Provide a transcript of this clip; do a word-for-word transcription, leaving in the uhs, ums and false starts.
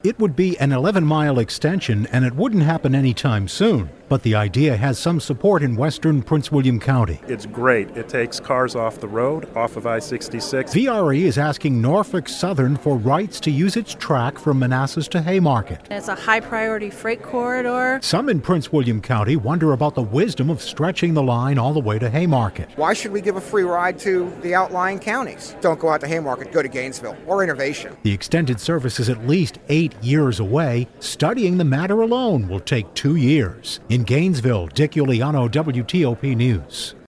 It would be an eleven mile extension, and it wouldn't happen anytime soon. But the idea has some support in western Prince William County. It's great. It takes cars off the road, off of I sixty-six. V R E is asking Norfolk Southern for rights to use its track from Manassas to Haymarket. It's a high-priority freight corridor. Some in Prince William County wonder about the wisdom of stretching the line all the way to Haymarket. Why should we give a free ride to the outlying counties? Don't go out to Haymarket, go to Gainesville or Innovation. The extended service is at least eight years away. Studying the matter alone will take two years. In Gainesville, Dick Uliano, W T O P News.